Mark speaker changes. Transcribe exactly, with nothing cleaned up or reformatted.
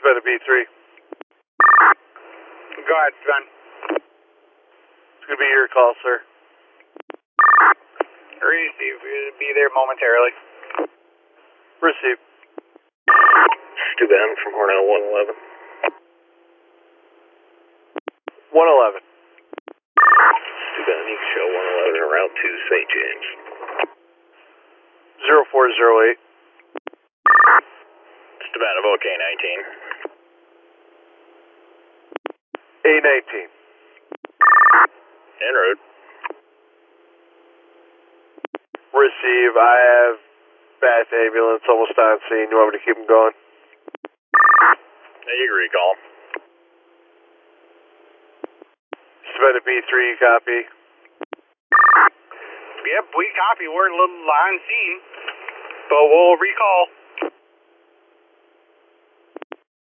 Speaker 1: Savannah B three.
Speaker 2: Go ahead, son.
Speaker 1: It's going to be your call, sir.
Speaker 2: Receive. We'll be there momentarily.
Speaker 1: Receive.
Speaker 3: Stu Ben from Hornell one eleven.
Speaker 1: one eleven.
Speaker 3: Stu Ben, you can show one eleven en route to Saint James.
Speaker 1: zero four zero eight.
Speaker 3: Stu Ben of OK nineteen.
Speaker 1: A nineteen.
Speaker 3: En route.
Speaker 1: Receive. I have Bath ambulance almost on scene. You want me to keep them going?
Speaker 3: Yeah, you can recall.
Speaker 1: Savannah B three, you copy?
Speaker 2: Yep, we copy. We're a little on scene, but we'll recall.